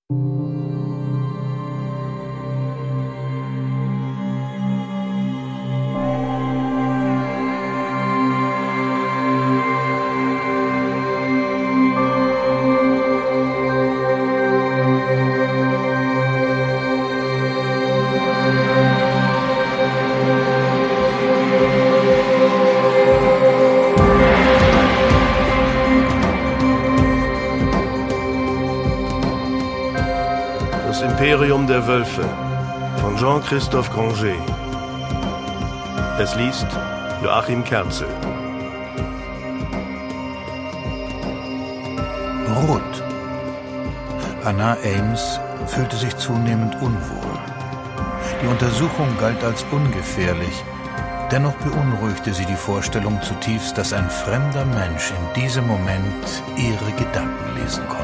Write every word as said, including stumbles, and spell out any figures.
Das Imperium der Wölfe von Jean-Christophe Granger. Es liest Joachim Kerzel. Ruth. Hannah Ames fühlte sich zunehmend unwohl. Die Untersuchung galt als ungefährlich. Dennoch beunruhigte sie die Vorstellung zutiefst, dass ein fremder Mensch in diesem Moment ihre Gedanken lesen konnte.